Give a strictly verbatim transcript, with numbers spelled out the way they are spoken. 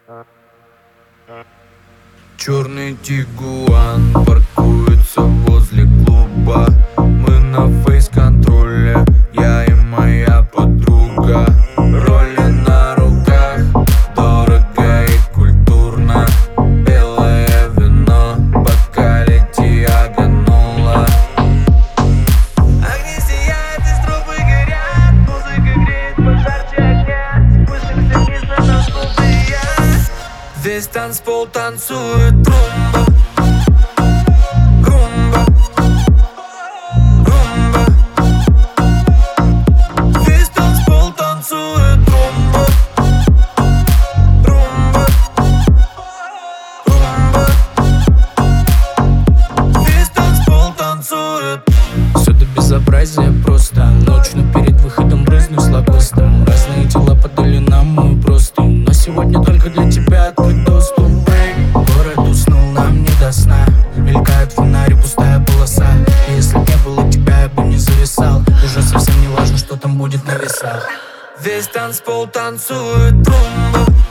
Черный тигуан паркуется возле клуба. Мы на фейс-контроле, я и моя подруга. Роли на руках, дорого и культурно. Белое вино, бокале диагонула. Огни сияют, из трубы горят, музыка греет пожарче огня. Спустимся вниз на танцпол, ты и я. Весь танцпол танцует румба. Румба. Румба. Весь танцпол танцует румба. Румба. Румба. Весь танцпол танцует. Все до безобразия просто. Ночью перед выходом брызну слабостом. Разные дела подали нам мою просто. Но сегодня только для тебя открыт доступ. Город уснул, нам не до сна. Мелькают фонари, пустая полоса. И если б не было тебя, я бы не зависал. Уже совсем не важно, что там будет на весах. Весь танцпол танцует румба.